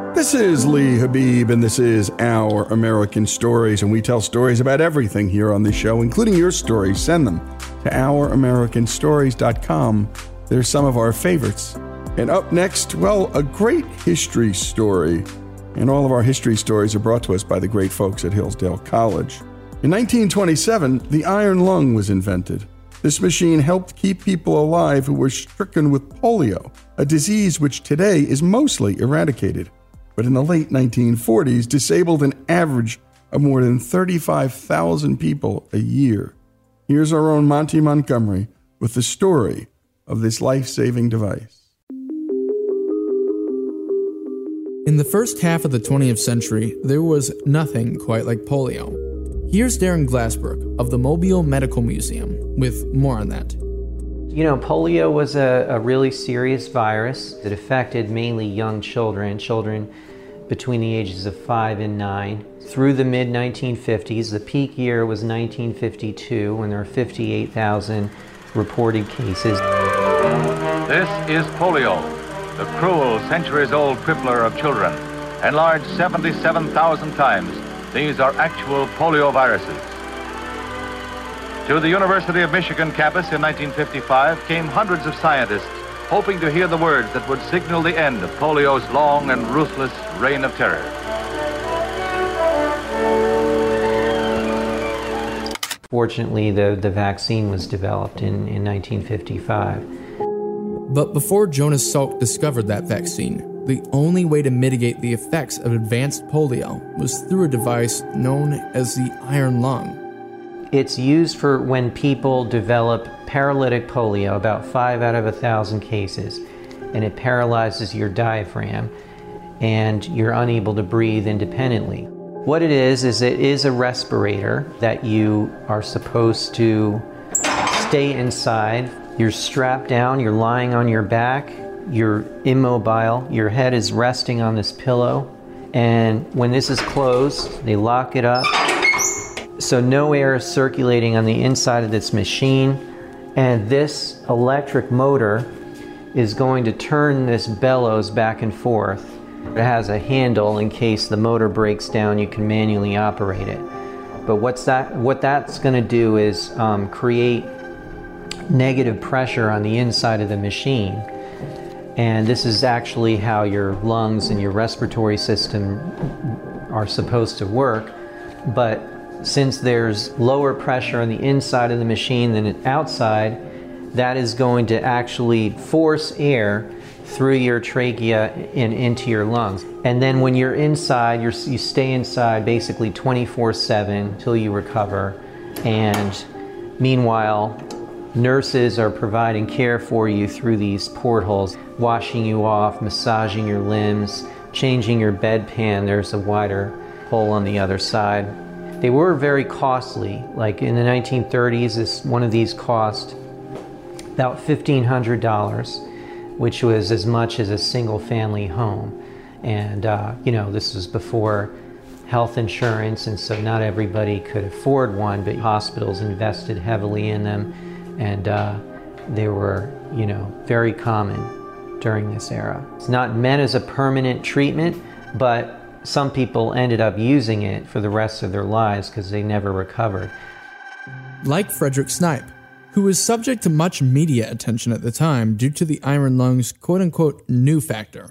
This is Lee Habib, and this is Our American Stories, and we tell stories about everything here on this show, including your stories. Send them to ouramericanstories.com. They're some of our favorites. And up next, well, a great history story. And all of our history stories are brought to us by the great folks at Hillsdale College. In 1927, the iron lung was invented. This machine helped keep people alive who were stricken with polio, a disease which today is mostly eradicated, but in the late 1940s disabled an average of more than 35,000 people a year. Here's our own Monty Montgomery with the story of this life-saving device. In the first half of the 20th century, there was nothing quite like polio. Here's Darren Glassberg of the Mobile Medical Museum with more on that. You know, polio was a really serious virus that affected mainly young children between the ages of 5 and 9. Through the mid-1950s, the peak year was 1952 when there were 58,000 reported cases. This is polio, the cruel centuries-old crippler of children. Enlarged 77,000 times, these are actual polio viruses. To the University of Michigan campus in 1955 came hundreds of scientists hoping to hear the words that would signal the end of polio's long and ruthless reign of terror. Fortunately, the vaccine was developed in 1955. But before Jonas Salk discovered that vaccine, the only way to mitigate the effects of advanced polio was through a device known as the iron lung. It's used for when people develop paralytic polio, about 5 out of 1,000 cases, and it paralyzes your diaphragm and you're unable to breathe independently. What it is a respirator that you are supposed to stay inside. You're strapped down, you're lying on your back, you're immobile, your head is resting on this pillow, and when this is closed, they lock it up so no air is circulating on the inside of this machine, and this electric motor is going to turn this bellows back and forth. It has a handle in case the motor breaks down, you can manually operate it. But what that's going to do is create negative pressure on the inside of the machine. And this is actually how your lungs and your respiratory system are supposed to work. But since there's lower pressure on the inside of the machine than outside, that is going to actually force air through your trachea and into your lungs. And then when you're inside, you stay inside basically 24/7 until you recover. And meanwhile, nurses are providing care for you through these portholes, washing you off, massaging your limbs, changing your bedpan. There's a wider hole on the other side. They were very costly. Like in the 1930s, one of these cost about $1,500, which was as much as a single family home. And, this was before health insurance, and so not everybody could afford one, but hospitals invested heavily in them, and they were, very common during this era. It's not meant as a permanent treatment, but some people ended up using it for the rest of their lives because they never recovered. Like Frederick Snipe, who was subject to much media attention at the time due to the iron lung's quote-unquote new factor.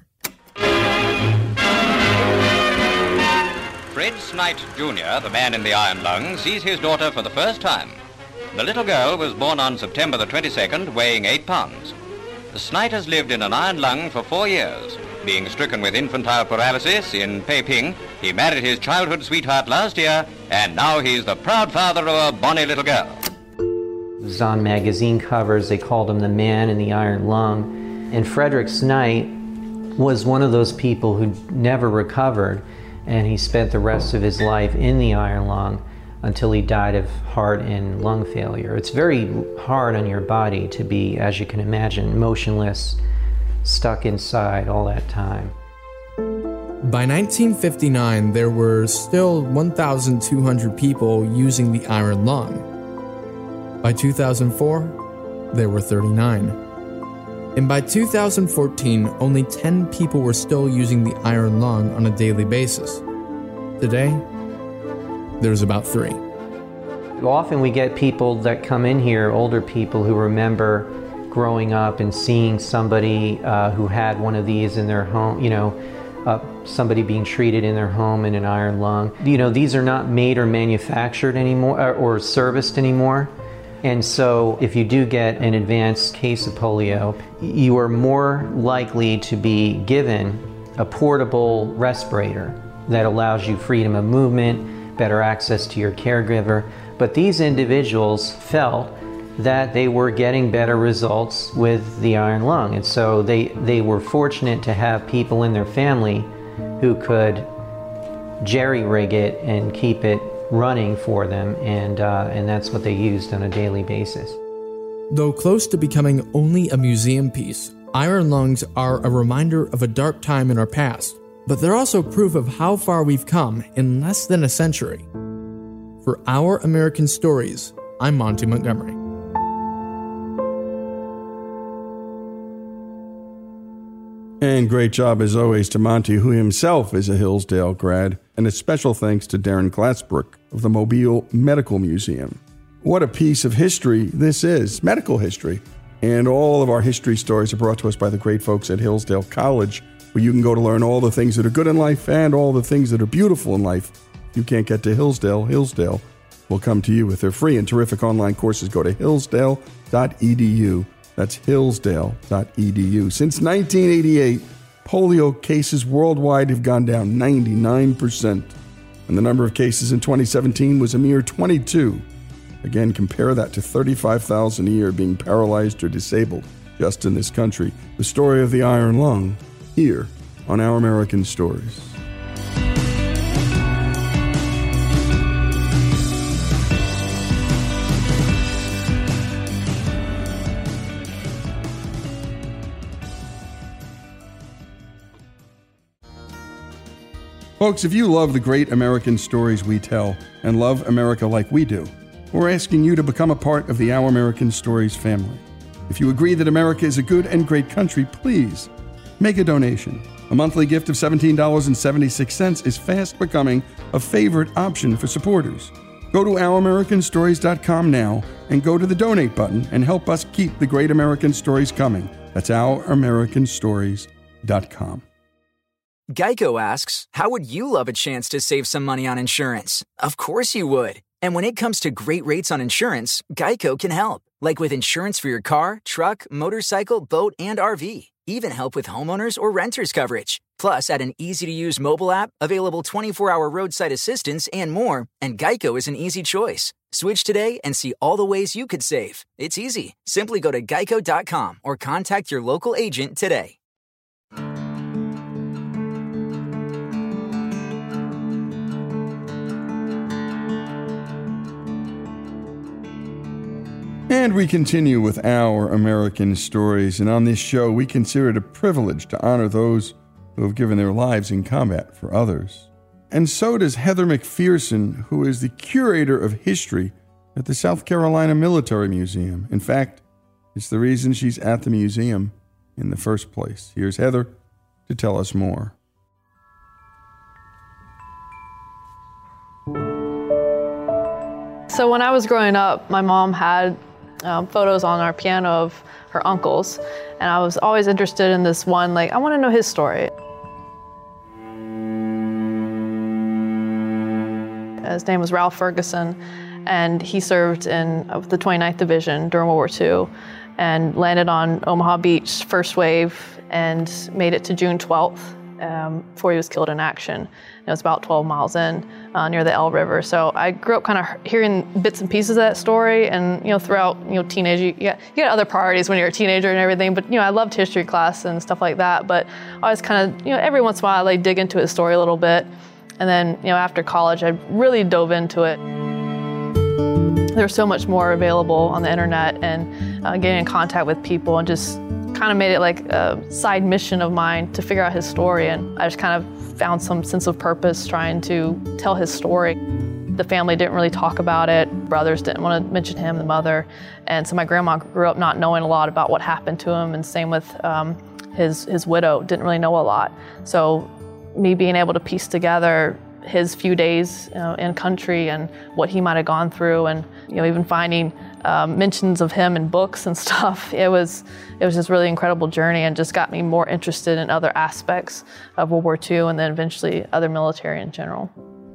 Fred Snipe Jr., the man in the iron lung, sees his daughter for the first time. The little girl was born on September the 22nd, weighing 8 pounds. The Snipe has lived in an iron lung for 4 years. Being stricken with infantile paralysis in Peiping, he married his childhood sweetheart last year, and now he's the proud father of a bonny little girl. It was on magazine covers. They called him the man in the iron lung. And Frederick Snipe was one of those people who never recovered, and he spent the rest of his life in the iron lung until he died of heart and lung failure. It's very hard on your body to be, as you can imagine, motionless, stuck inside all that time. By 1959, there were still 1,200 people using the iron lung. By 2004, there were 39. And by 2014, only 10 people were still using the iron lung on a daily basis. Today, there's about 3. Often we get people that come in here, older people who remember growing up and seeing somebody who had one of these in their home, somebody being treated in their home in an iron lung. These are not made or manufactured anymore or serviced anymore. And so if you do get an advanced case of polio, you are more likely to be given a portable respirator that allows you freedom of movement, better access to your caregiver. But these individuals felt that they were getting better results with the iron lung. And so they were fortunate to have people in their family who could jerry-rig it and keep it running for them, and that's what they used on a daily basis. Though close to becoming only a museum piece, iron lungs are a reminder of a dark time in our past, but they're also proof of how far we've come in less than a century. For Our American Stories, I'm Monty Montgomery. And great job, as always, to Monty, who himself is a Hillsdale grad, and a special thanks to Darren Glassbrook of the Mobile Medical Museum. What a piece of history this is, medical history. And all of our history stories are brought to us by the great folks at Hillsdale College, where you can go to learn all the things that are good in life and all the things that are beautiful in life. If you can't get to Hillsdale will come to you with their free and terrific online courses. Go to hillsdale.edu. That's hillsdale.edu. Since 1988, polio cases worldwide have gone down 99%. And the number of cases in 2017 was a mere 22. Again, compare that to 35,000 a year being paralyzed or disabled just in this country. The story of the iron lung, here on Our American Stories. Folks, if you love the great American stories we tell and love America like we do, we're asking you to become a part of the Our American Stories family. If you agree that America is a good and great country, please make a donation. A monthly gift of $17.76 is fast becoming a favorite option for supporters. Go to OurAmericanStories.com now and go to the donate button and help us keep the great American stories coming. That's OurAmericanStories.com. Geico asks, how would you love a chance to save some money on insurance? Of course you would. And when it comes to great rates on insurance, Geico can help. Like with insurance for your car, truck, motorcycle, boat, and RV. Even help with homeowners or renters coverage. Plus, add an easy-to-use mobile app, available 24-hour roadside assistance, and more, and Geico is an easy choice. Switch today and see all the ways you could save. It's easy. Simply go to geico.com or contact your local agent today. And we continue with Our American Stories, and on this show we consider it a privilege to honor those who have given their lives in combat for others. And so does Heather McPherson, who is the curator of history at the South Carolina Military Museum. In fact, it's the reason she's at the museum in the first place. Here's Heather to tell us more. So when I was growing up, my mom had photos on our piano of her uncles, and I was always interested in this one, I want to know his story. His name was Ralph Ferguson, and he served in the 29th Division during World War II and landed on Omaha Beach, first wave, and made it to June 12th before he was killed in action. It was about 12 miles in, near the Elbe River. So I grew up kind of hearing bits and pieces of that story, and throughout teenage, you get other priorities when you're a teenager and everything. But I loved history class and stuff like that. But I was kind of every once in a while I dig into his story a little bit, and then after college I really dove into it. There's so much more available on the internet, and getting in contact with people, and just kind of made it like a side mission of mine to figure out his story, and I just kind of found some sense of purpose trying to tell his story. the family didn't really talk about it. Brothers didn't want to mention him, the mother. And so my grandma grew up not knowing a lot about what happened to him, and same with his widow, didn't really know a lot. So me being able to piece together his few days in country and what he might have gone through, and even finding mentions of him in books and stuff, it was just really incredible journey, and just got me more interested in other aspects of World War II, and then eventually other military in general.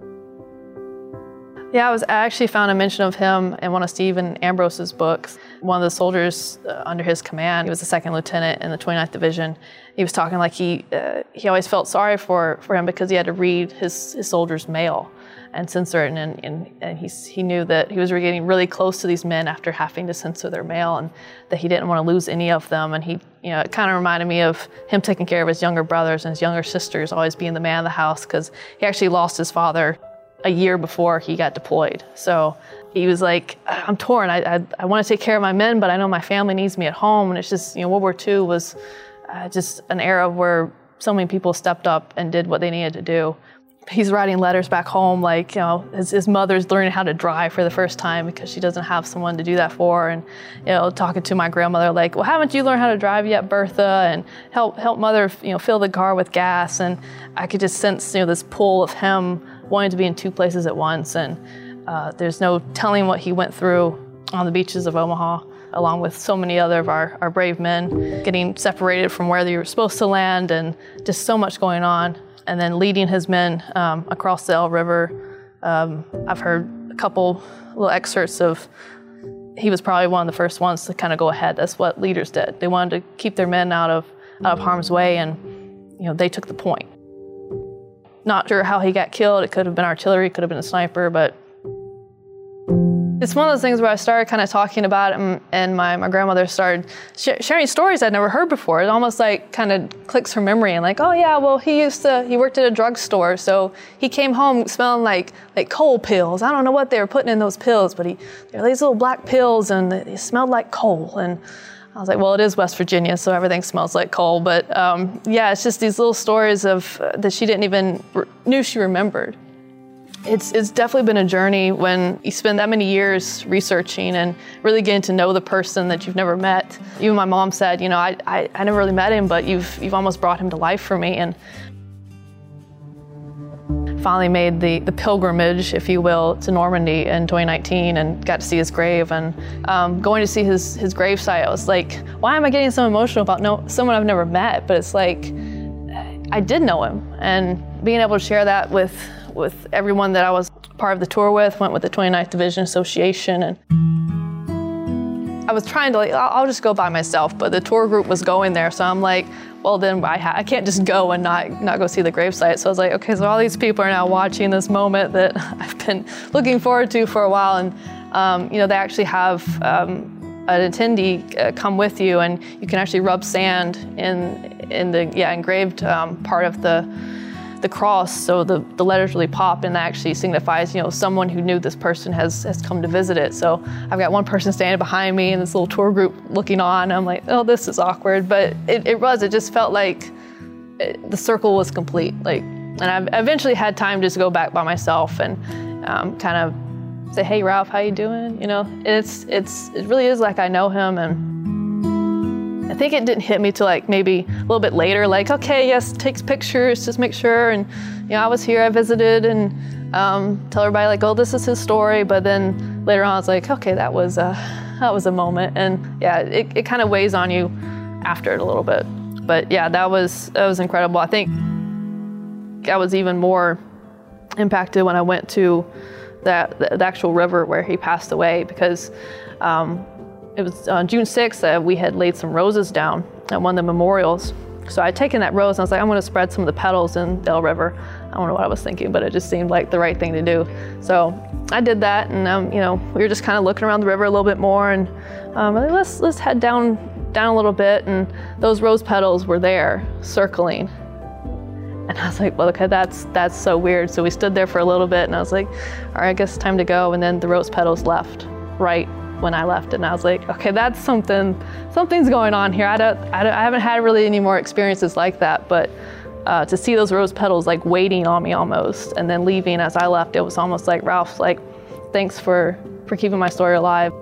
Yeah, I actually found a mention of him in one of Stephen Ambrose's books. One of the soldiers under his command, he was a second lieutenant in the 29th Division. He was talking like he always felt sorry for him because he had to read his soldiers' mail and censor it, and he knew that he was getting really close to these men after having to censor their mail, and that he didn't want to lose any of them. And it kind of reminded me of him taking care of his younger brothers and his younger sisters, always being the man of the house, because he actually lost his father a year before he got deployed. So he was like, I'm torn. I want to take care of my men, but I know my family needs me at home. And it's just, World War II was just an era where so many people stepped up and did what they needed to do. He's writing letters back home, like, his mother's learning how to drive for the first time because she doesn't have someone to do that for. And, talking to my grandmother, like, well, haven't you learned how to drive yet, Bertha? And help mother, fill the car with gas. And I could just sense, this pull of him wanting to be in two places at once. And there's no telling what he went through on the beaches of Omaha, along with so many other of our brave men, getting separated from where they were supposed to land, and just so much going on. And then leading his men across the Elbe River. I've heard a couple little excerpts of, he was probably one of the first ones to kind of go ahead. That's what leaders did. They wanted to keep their men out of harm's way, and they took the point. Not sure how he got killed. It could have been artillery, it could have been a sniper, but it's one of those things where I started kind of talking about it, and my grandmother started sharing stories I'd never heard before. It almost like kind of clicks from memory, and like, oh yeah, well he worked at a drugstore, so he came home smelling like coal pills. I don't know what they were putting in those pills, but they were these little black pills, and they smelled like coal. And I was like, well, it is West Virginia, so everything smells like coal. But yeah, it's just these little stories of that she didn't even knew she remembered. It's definitely been a journey when you spend that many years researching and really getting to know the person that you've never met. Even my mom said, I never really met him, but you've almost brought him to life for me. And finally made the pilgrimage, if you will, to Normandy in 2019 and got to see his grave. And going to see his gravesite, I was like, why am I getting so emotional about someone I've never met? But it's like, I did know him, and being able to share that with everyone that I was part of the tour with, went with the 29th Division Association, and I was trying to I'll just go by myself, but the tour group was going there, so I'm like, well then I can't just go and not go see the gravesite. So I was like, okay, so all these people are now watching this moment that I've been looking forward to for a while, and they actually have an attendee come with you, and you can actually rub sand in the engraved part of the cross, so the letters really pop, and that actually signifies, someone who knew this person has come to visit it. So I've got one person standing behind me and this little tour group looking on. I'm like, oh, this is awkward, but it just felt like the circle was complete. And I eventually had time just to go back by myself and kind of say, hey, Ralph, how you doing? It really is like I know him, and I think it didn't hit me till maybe a little bit later, okay, yes, takes pictures, just make sure. And, I was here, I visited, and tell everybody oh, this is his story. But then later on, I was like, okay, that was a moment. And yeah, it kind of weighs on you after it a little bit. But yeah, that was incredible. I think I was even more impacted when I went to the actual river where he passed away, because it was on June 6th, we had laid some roses down at one of the memorials. So I'd taken that rose and I was like, I'm gonna spread some of the petals in the Elbe River. I don't know what I was thinking, but it just seemed like the right thing to do. So I did that, and we were just kind of looking around the river a little bit more, and let's head down a little bit, and those rose petals were there, circling. And I was like, well, okay, that's so weird. So we stood there for a little bit, and I was like, all right, I guess it's time to go. And then the rose petals left right when I left, and I was like, okay, that's something's going on here. I haven't had really any more experiences like that, but to see those rose petals like waiting on me almost, and then leaving as I left, it was almost like, Ralph, like, thanks for keeping my story alive.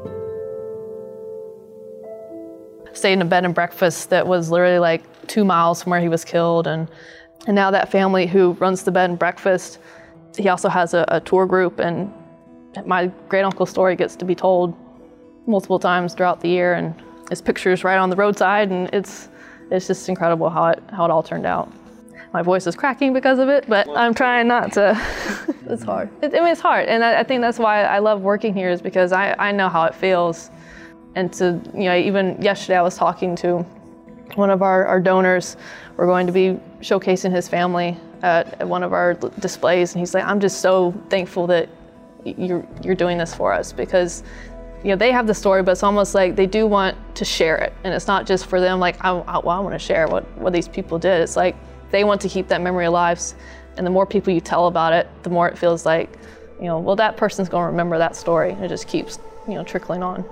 Stayed in a bed and breakfast that was literally like 2 miles from where he was killed, and now that family who runs the bed and breakfast, he also has a tour group, and my great uncle's story gets to be told multiple times throughout the year, and his picture's right on the roadside, and it's just incredible how it all turned out. My voice is cracking because of it, but I'm trying not to. It's hard. It's hard, and I think that's why I love working here, is because I know how it feels. And to, even yesterday I was talking to one of our donors. We're going to be showcasing his family at one of our displays, and he's like, I'm just so thankful that you're doing this for us, because they have the story, but it's almost like they do want to share it, and it's not just for them like, I want to share what these people did. It's like they want to keep that memory alive, and the more people you tell about it, the more it feels like, well, that person's going to remember that story, and it just keeps trickling on.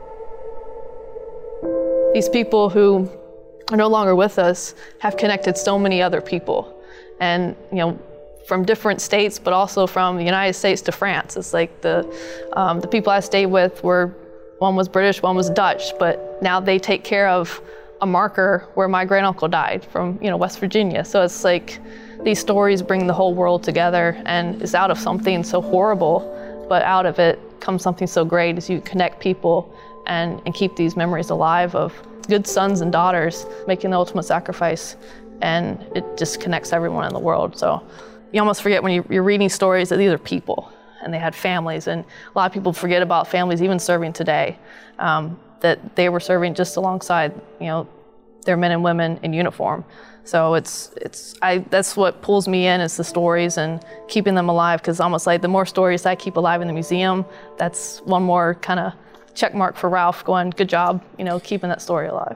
These people who are no longer with us have connected so many other people, and from different states, but also from the United States to France. It's like the people I stayed with one was British, one was Dutch, but now they take care of a marker where my great uncle died from West Virginia. So it's like these stories bring the whole world together, and it's out of something so horrible, but out of it comes something so great as you connect people and keep these memories alive of good sons and daughters making the ultimate sacrifice, and it just connects everyone in the world. So you almost forget when you're reading stories that these are people and they had families, and a lot of people forget about families even serving today, that they were serving just alongside their men and women in uniform. So that's what pulls me in, is the stories and keeping them alive, because almost like the more stories I keep alive in the museum, that's one more kind of check mark for Ralph, going, good job, keeping that story alive.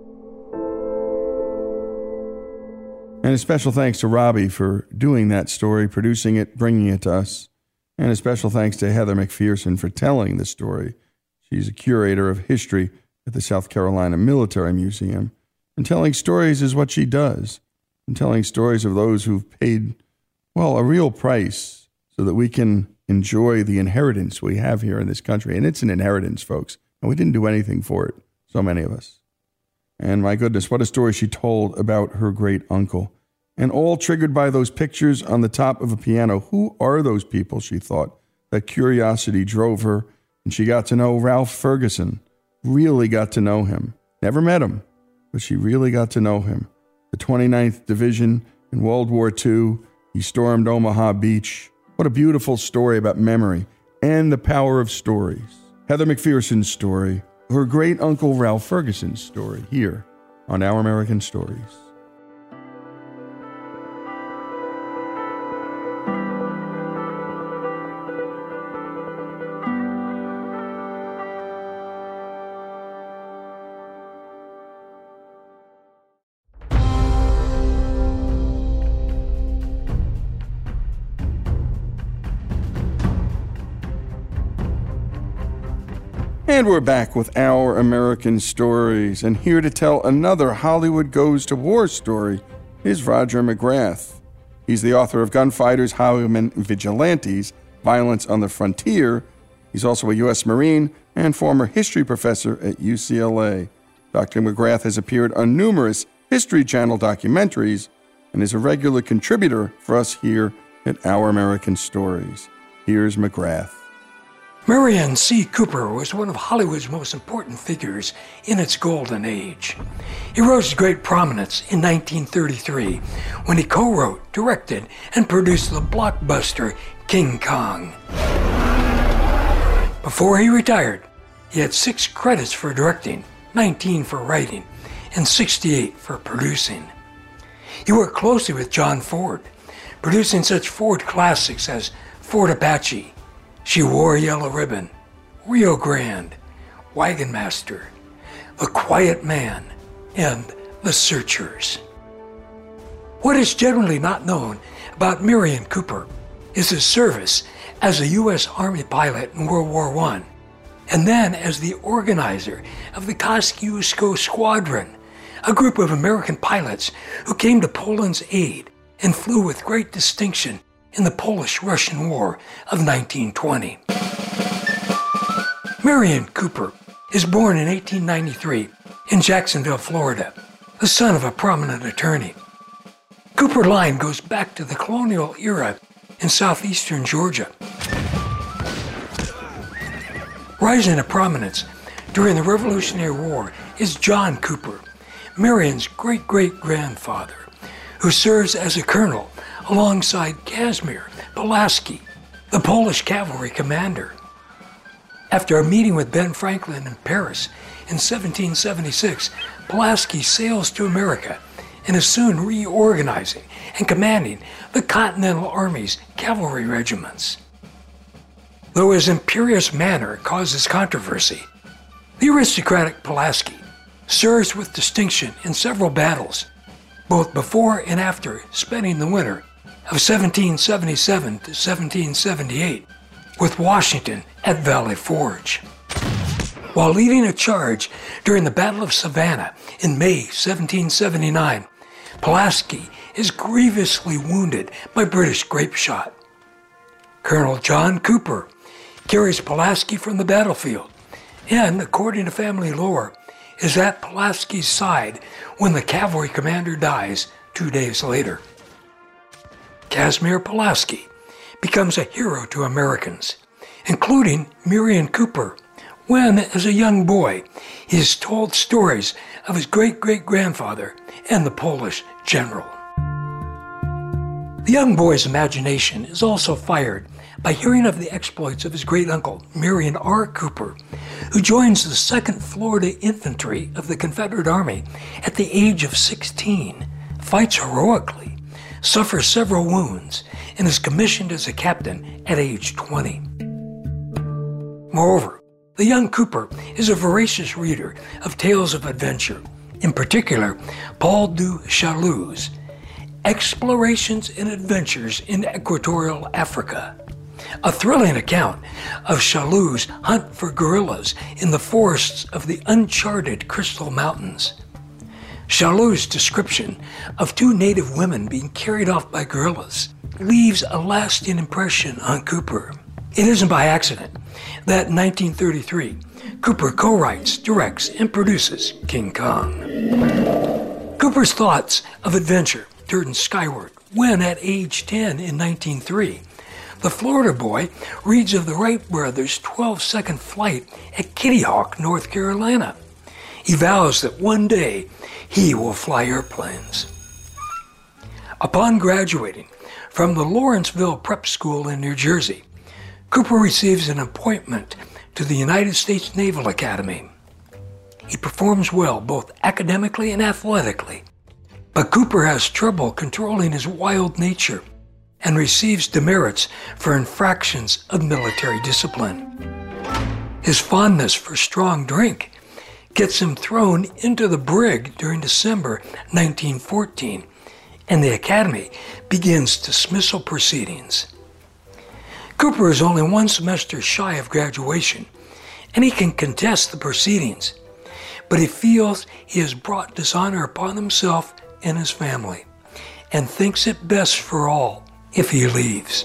And a special thanks to Robbie for doing that story, producing it, bringing it to us. And a special thanks to Heather McPherson for telling the story. She's a curator of history at the South Carolina Military Museum. And telling stories is what she does. And telling stories of those who've paid, a real price so that we can enjoy the inheritance we have here in this country. And it's an inheritance, folks. And we didn't do anything for it, so many of us. And my goodness, what a story she told about her great uncle. And all triggered by those pictures on the top of a piano. Who are those people, she thought? That curiosity drove her, and she got to know Ralph Ferguson. Really got to know him. Never met him, but she really got to know him. The 29th Division in World War II. He stormed Omaha Beach. What a beautiful story about memory and the power of stories. Heather McPherson's story, her great uncle Ralph Ferguson's story, here on Our American Stories. And we're back with Our American Stories, and here to tell another Hollywood Goes to War story is Roger McGrath. He's the author of Gunfighters, Highwaymen, Vigilantes, Violence on the Frontier. He's also a U.S. Marine and former history professor at UCLA. Dr. McGrath has appeared on numerous History Channel documentaries and is a regular contributor for us here at Our American Stories. Here's McGrath. Merian C. Cooper was one of Hollywood's most important figures in its golden age. He rose to great prominence in 1933 when he co-wrote, directed, and produced the blockbuster King Kong. Before he retired, he had 6 credits for directing, 19 for writing, and 68 for producing. He worked closely with John Ford, producing such Ford classics as Ford Apache, She Wore a Yellow Ribbon, Rio Grande, Wagon Master, The Quiet Man, and The Searchers. What is generally not known about Merian Cooper is his service as a U.S. Army pilot in World War I, and then as the organizer of the Kosciuszko Squadron, a group of American pilots who came to Poland's aid and flew with great distinction in the Polish-Russian War of 1920. Merian Cooper is born in 1893 in Jacksonville, Florida, the son of a prominent attorney. Cooper line goes back to the colonial era in southeastern Georgia. Rising to prominence during the Revolutionary War is John Cooper, Merian's great-great-grandfather, who serves as a colonel alongside Casimir Pulaski, the Polish cavalry commander. After a meeting with Ben Franklin in Paris in 1776, Pulaski sails to America and is soon reorganizing and commanding the Continental Army's cavalry regiments. Though his imperious manner causes controversy, the aristocratic Pulaski serves with distinction in several battles, both before and after spending the winter of 1777 to 1778 with Washington at Valley Forge. While leading a charge during the Battle of Savannah in May 1779, Pulaski is grievously wounded by British grape shot. Colonel John Cooper carries Pulaski from the battlefield and, according to family lore, is at Pulaski's side when the cavalry commander dies 2 days later. Casimir Pulaski becomes a hero to Americans, including Merian Cooper, when, as a young boy, he is told stories of his great-great-grandfather and the Polish general. The young boy's imagination is also fired by hearing of the exploits of his great-uncle, Merian R. Cooper, who joins the 2nd Florida Infantry of the Confederate Army at the age of 16, fights heroically, suffers several wounds, and is commissioned as a captain at age 20. Moreover, the young Cooper is a voracious reader of tales of adventure, in particular Paul du Chaillu's Explorations and Adventures in Equatorial Africa, a thrilling account of Chaillu's hunt for gorillas in the forests of the uncharted Crystal Mountains. Chaillu's description of 2 native women being carried off by gorillas leaves a lasting impression on Cooper. It isn't by accident that in 1933, Cooper co-writes, directs, and produces King Kong. Cooper's thoughts of adventure turned skyward when, at age 10 in 1903, the Florida boy reads of the Wright brothers' 12-second flight at Kitty Hawk, North Carolina. He vows that one day he will fly airplanes. Upon graduating from the Lawrenceville Prep School in New Jersey, Cooper receives an appointment to the United States Naval Academy. He performs well both academically and athletically, but Cooper has trouble controlling his wild nature and receives demerits for infractions of military discipline. His fondness for strong drink gets him thrown into the brig during December 1914, and the Academy begins dismissal proceedings. Cooper is only 1 semester shy of graduation, and he can contest the proceedings, but he feels he has brought dishonor upon himself and his family, and thinks it best for all if he leaves.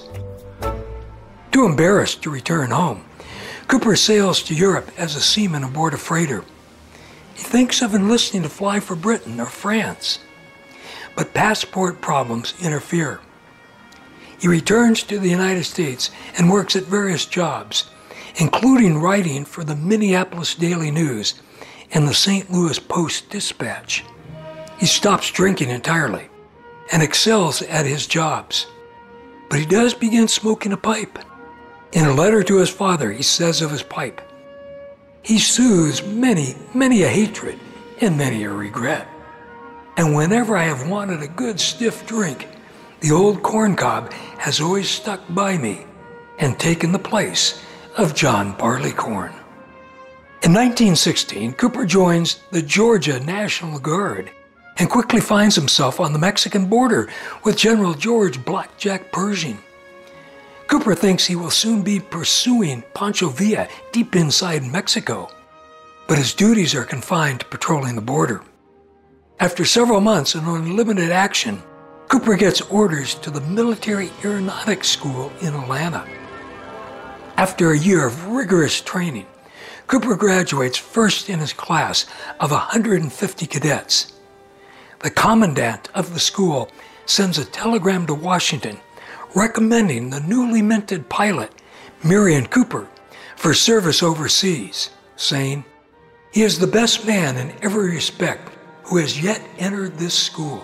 Too embarrassed to return home, Cooper sails to Europe as a seaman aboard a freighter. He thinks of enlisting to fly for Britain or France, but passport problems interfere. He returns to the United States and works at various jobs, including writing for the Minneapolis Daily News and the St. Louis Post-Dispatch. He stops drinking entirely and excels at his jobs, but he does begin smoking a pipe. In a letter to his father, he says of his pipe, "He soothes many, many a hatred and many a regret. And whenever I have wanted a good stiff drink, the old corncob has always stuck by me and taken the place of John Barleycorn." In 1916, Cooper joins the Georgia National Guard and quickly finds himself on the Mexican border with General George Blackjack Pershing. Cooper thinks he will soon be pursuing Pancho Villa deep inside Mexico, but his duties are confined to patrolling the border. After several months in unlimited action, Cooper gets orders to the Military Aeronautics School in Atlanta. After a year of rigorous training, Cooper graduates first in his class of 150 cadets. The commandant of the school sends a telegram to Washington recommending the newly minted pilot, Merian Cooper, for service overseas, saying, "He is the best man in every respect who has yet entered this school."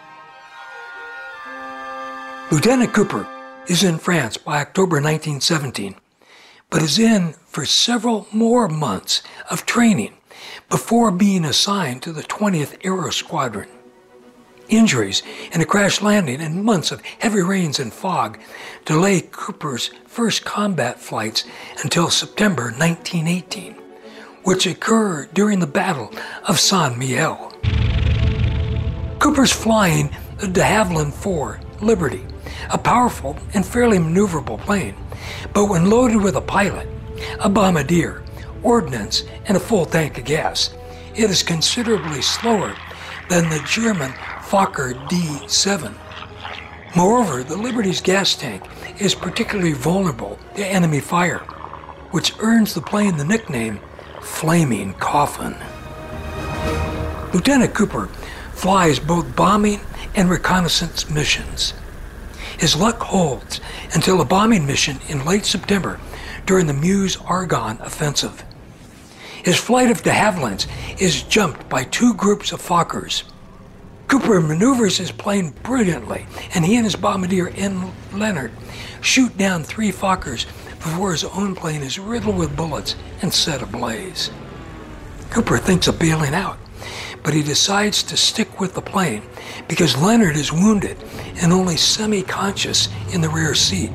Lieutenant Cooper is in France by October 1917, but is in for several more months of training before being assigned to the 20th Aero Squadron. Injuries and a crash landing and months of heavy rains and fog delay Cooper's first combat flights until September 1918, which occur during the Battle of St. Mihiel. Cooper's flying the de Havilland IV Liberty, a powerful and fairly maneuverable plane, but when loaded with a pilot, a bombardier, ordnance, and a full tank of gas, it is considerably slower than the German Fokker D-7. Moreover, the Liberty's gas tank is particularly vulnerable to enemy fire, which earns the plane the nickname Flaming Coffin. Lieutenant Cooper flies both bombing and reconnaissance missions. His luck holds until a bombing mission in late September during the Meuse-Argonne offensive. His flight of de Havillands is jumped by two groups of Fokkers. Cooper maneuvers his plane brilliantly, and he and his bombardier N. Leonard shoot down three Fokkers before his own plane is riddled with bullets and set ablaze. Cooper thinks of bailing out, but he decides to stick with the plane because Leonard is wounded and only semi-conscious in the rear seat.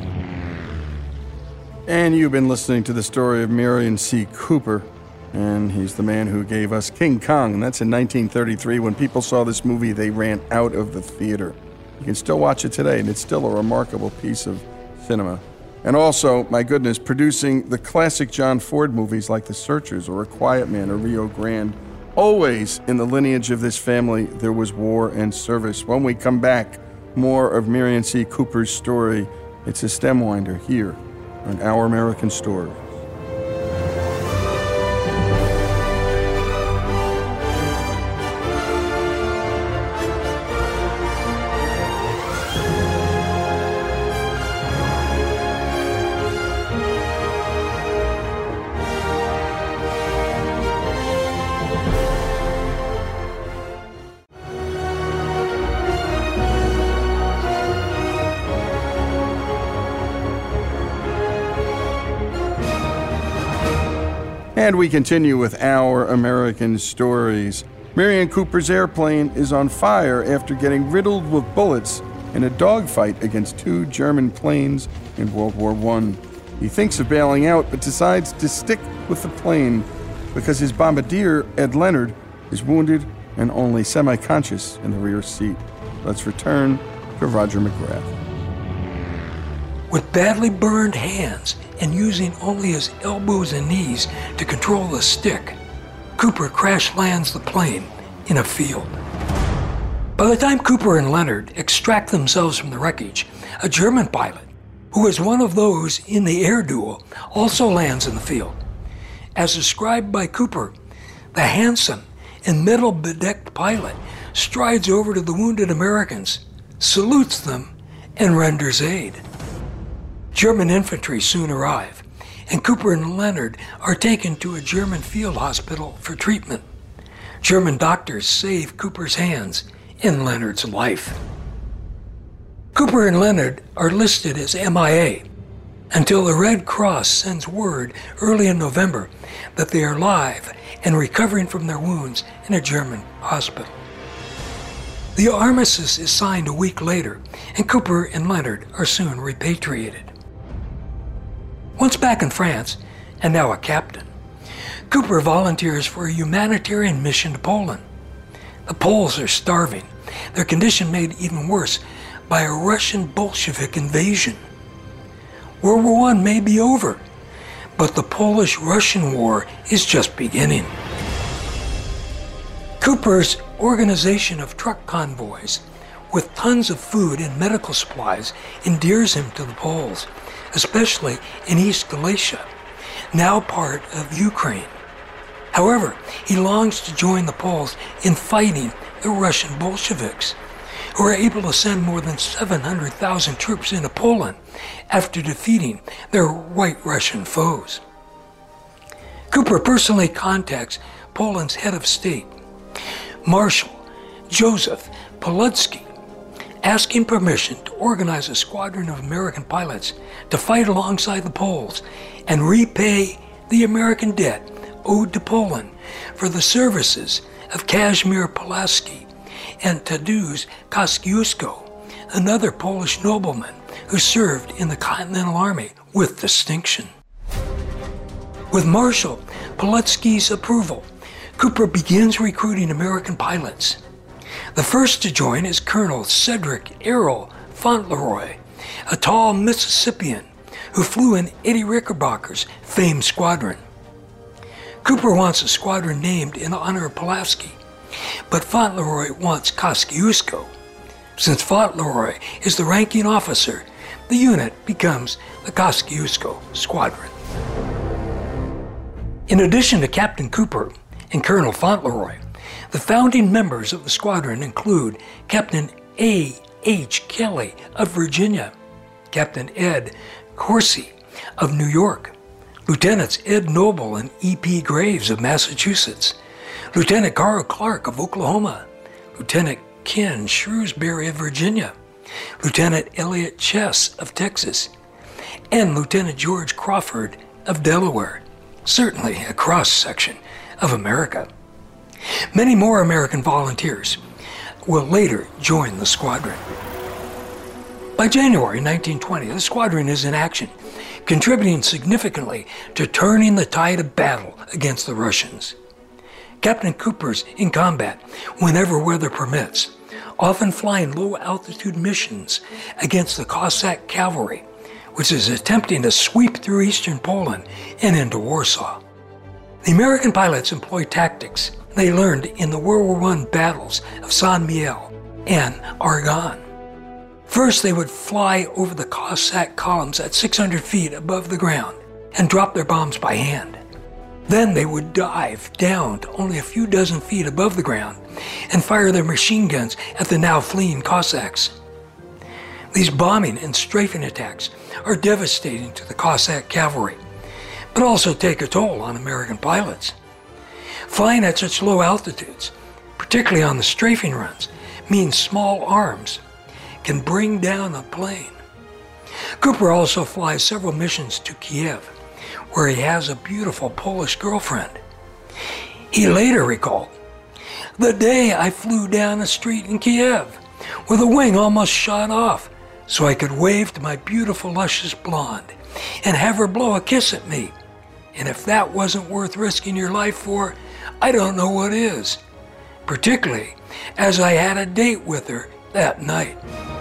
And you've been listening to the story of Merian C. Cooper, and he's the man who gave us King Kong, and that's in 1933. When people saw this movie, they ran out of the theater. You can still watch it today, and it's still a remarkable piece of cinema. And also, my goodness, producing the classic John Ford movies like The Searchers or A Quiet Man or Rio Grande. Always in the lineage of this family, there was war and service. When we come back, more of Merian C. Cooper's story. It's a stem winder here on Our American Stories. And we continue with Our American Stories. Merian Cooper's airplane is on fire after getting riddled with bullets in a dogfight against two German planes in World War I. He thinks of bailing out, but decides to stick with the plane because his bombardier, Ed Leonard, is wounded and only semi-conscious in the rear seat. Let's return to Roger McGrath. With badly burned hands and using only his elbows and knees to control the stick, Cooper crash lands the plane in a field. By the time Cooper and Leonard extract themselves from the wreckage, a German pilot, who is one of those in the air duel, also lands in the field. As described by Cooper, the handsome and metal-bedecked pilot strides over to the wounded Americans, salutes them, and renders aid. German infantry soon arrive, and Cooper and Leonard are taken to a German field hospital for treatment. German doctors save Cooper's hands and Leonard's life. Cooper and Leonard are listed as MIA until the Red Cross sends word early in November that they are alive and recovering from their wounds in a German hospital. The armistice is signed a week later, and Cooper and Leonard are soon repatriated. Once back in France, and now a captain, Cooper volunteers for a humanitarian mission to Poland. The Poles are starving, their condition made even worse by a Russian Bolshevik invasion. World War I may be over, but the Polish-Russian War is just beginning. Cooper's organization of truck convoys with tons of food and medical supplies, endears him to the Poles, especially in East Galicia, now part of Ukraine. However, he longs to join the Poles in fighting the Russian Bolsheviks, who are able to send more than 700,000 troops into Poland after defeating their White Russian foes. Cooper personally contacts Poland's head of state, Marshal Joseph Pilsudski, asking permission to organize a squadron of American pilots to fight alongside the Poles and repay the American debt owed to Poland for the services of Kazimierz Pulaski and Tadeusz Kosciuszko, another Polish nobleman who served in the Continental Army with distinction. With Marshal Pilsudski's approval, Cooper begins recruiting American pilots. The first to join is Colonel Cedric Errol Fauntleroy, a tall Mississippian who flew in Eddie Rickenbacker's famed squadron. Cooper wants a squadron named in honor of Pulaski, but Fauntleroy wants Kosciuszko. Since Fauntleroy is the ranking officer, the unit becomes the Kosciuszko Squadron. In addition to Captain Cooper and Colonel Fauntleroy, the founding members of the squadron include Captain A.H. Kelly of Virginia, Captain Ed Corsi of New York, Lieutenants Ed Noble and E.P. Graves of Massachusetts, Lieutenant Carl Clark of Oklahoma, Lieutenant Ken Shrewsbury of Virginia, Lieutenant Elliot Chess of Texas, and Lieutenant George Crawford of Delaware, certainly a cross-section of America. Many more American volunteers will later join the squadron. By January 1920, the squadron is in action, contributing significantly to turning the tide of battle against the Russians. Captain Cooper's in combat whenever weather permits, often flying low-altitude missions against the Cossack cavalry, which is attempting to sweep through eastern Poland and into Warsaw. The American pilots employ tactics they learned in the World War I battles of St. Mihiel and Argonne. First, they would fly over the Cossack columns at 600 feet above the ground and drop their bombs by hand. Then they would dive down to only a few dozen feet above the ground and fire their machine guns at the now fleeing Cossacks. These bombing and strafing attacks are devastating to the Cossack cavalry, but also take a toll on American pilots. Flying at such low altitudes, particularly on the strafing runs, means small arms can bring down a plane. Cooper also flies several missions to Kiev, where he has a beautiful Polish girlfriend. He later recalled, "The day I flew down a street in Kiev with a wing almost shot off so I could wave to my beautiful luscious blonde and have her blow a kiss at me. And if that wasn't worth risking your life for, I don't know what is. Particularly as I had a date with her that night."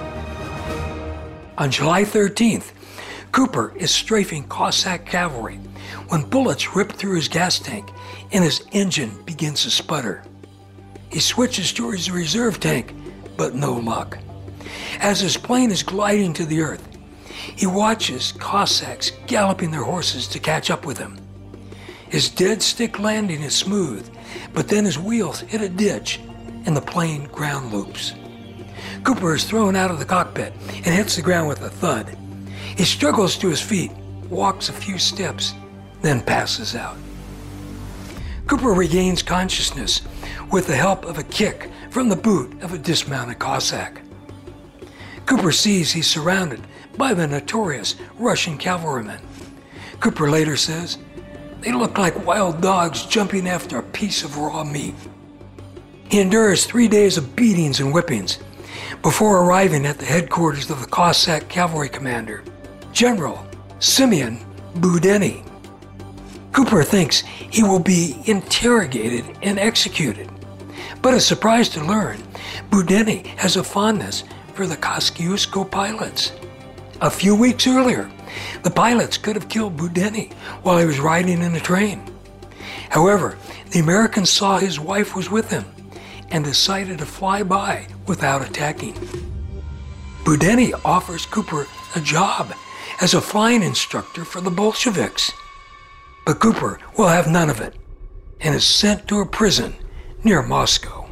On July 13th, Cooper is strafing Cossack cavalry when bullets rip through his gas tank and his engine begins to sputter. He switches to his reserve tank, but no luck. As his plane is gliding to the earth, he watches Cossacks galloping their horses to catch up with him. His dead stick landing is smooth, but then his wheels hit a ditch and the plane ground loops. Cooper is thrown out of the cockpit and hits the ground with a thud. He struggles to his feet, walks a few steps, then passes out. Cooper regains consciousness with the help of a kick from the boot of a dismounted Cossack. Cooper sees he's surrounded by the notorious Russian cavalrymen. Cooper later says, "They look like wild dogs jumping after a piece of raw meat." He endures 3 days of beatings and whippings before arriving at the headquarters of the Cossack cavalry commander, General Simeon Budeny. Cooper thinks he will be interrogated and executed, but is surprised to learn Budeny has a fondness for the Kosciuszko pilots. A few weeks earlier, the pilots could have killed Budeny while he was riding in a train. However, the Americans saw his wife was with him and decided to fly by without attacking. Boudinot offers Cooper a job as a flying instructor for the Bolsheviks. But Cooper will have none of it and is sent to a prison near Moscow.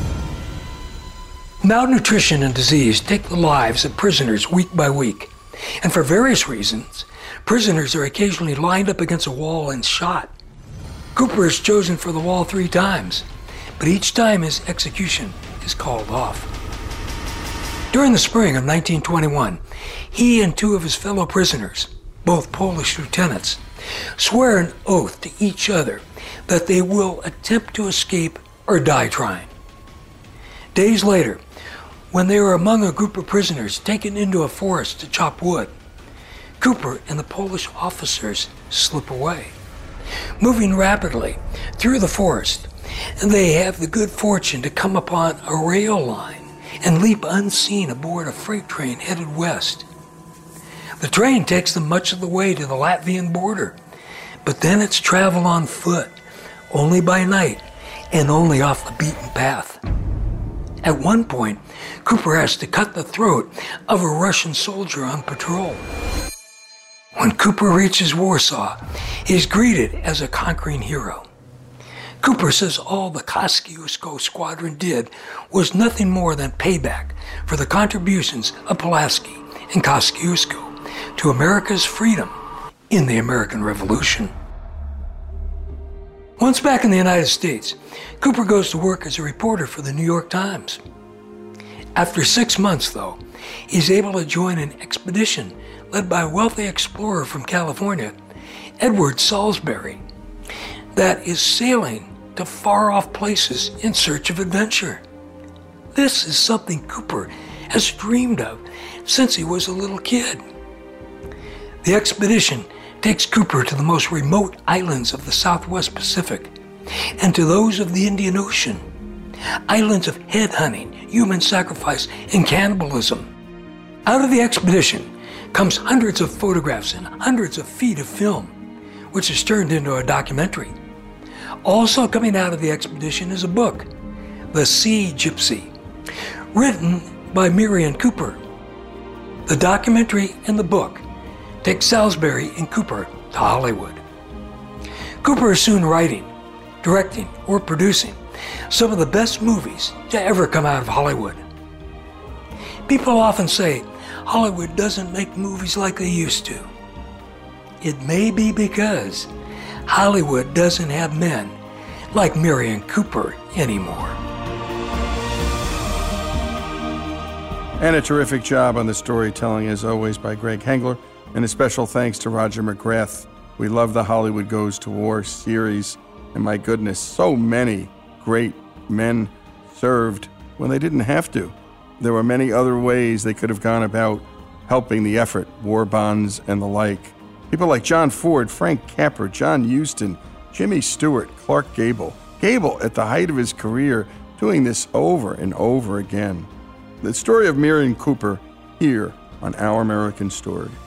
Malnutrition and disease take the lives of prisoners week by week, and for various reasons, prisoners are occasionally lined up against a wall and shot. Cooper is chosen for the wall 3 times, but each time his execution is called off. During the spring of 1921, he and 2 of his fellow prisoners, both Polish lieutenants, swear an oath to each other that they will attempt to escape or die trying. Days later, when they were among a group of prisoners taken into a forest to chop wood, Cooper and the Polish officers slip away. Moving rapidly through the forest, they have the good fortune to come upon a rail line and leap unseen aboard a freight train headed west. The train takes them much of the way to the Latvian border, but then it's travel on foot, only by night, and only off the beaten path. At one point, Cooper has to cut the throat of a Russian soldier on patrol. When Cooper reaches Warsaw, he is greeted as a conquering hero. Cooper says all the Kosciuszko squadron did was nothing more than payback for the contributions of Pulaski and Kosciuszko to America's freedom in the American Revolution. Once back in the United States, Cooper goes to work as a reporter for the New York Times. After 6 months, though, he's able to join an expedition led by a wealthy explorer from California, Edward Salisbury, that is sailing to far-off places in search of adventure. This is something Cooper has dreamed of since he was a little kid. The expedition takes Cooper to the most remote islands of the Southwest Pacific and to those of the Indian Ocean, islands of headhunting, human sacrifice, and cannibalism. Out of the expedition comes hundreds of photographs and hundreds of feet of film, which is turned into a documentary. Also coming out of the expedition is a book, The Sea Gypsy, written by Merian Cooper. The documentary and the book take Salisbury and Cooper to Hollywood. Cooper is soon writing, directing, or producing some of the best movies to ever come out of Hollywood. People often say Hollywood doesn't make movies like they used to. It may be because Hollywood doesn't have men like Merian Cooper anymore. And a terrific job on the storytelling, as always, by Greg Hengler. And a special thanks to Roger McGrath. We love the Hollywood Goes to War series. And my goodness, so many great men served when they didn't have to. There were many other ways they could have gone about helping the effort, war bonds and the like. People like John Ford, Frank Capra, John Huston, Jimmy Stewart, Clark Gable. Gable, at the height of his career, doing this over and over again. The story of Merian Cooper here on Our American Story.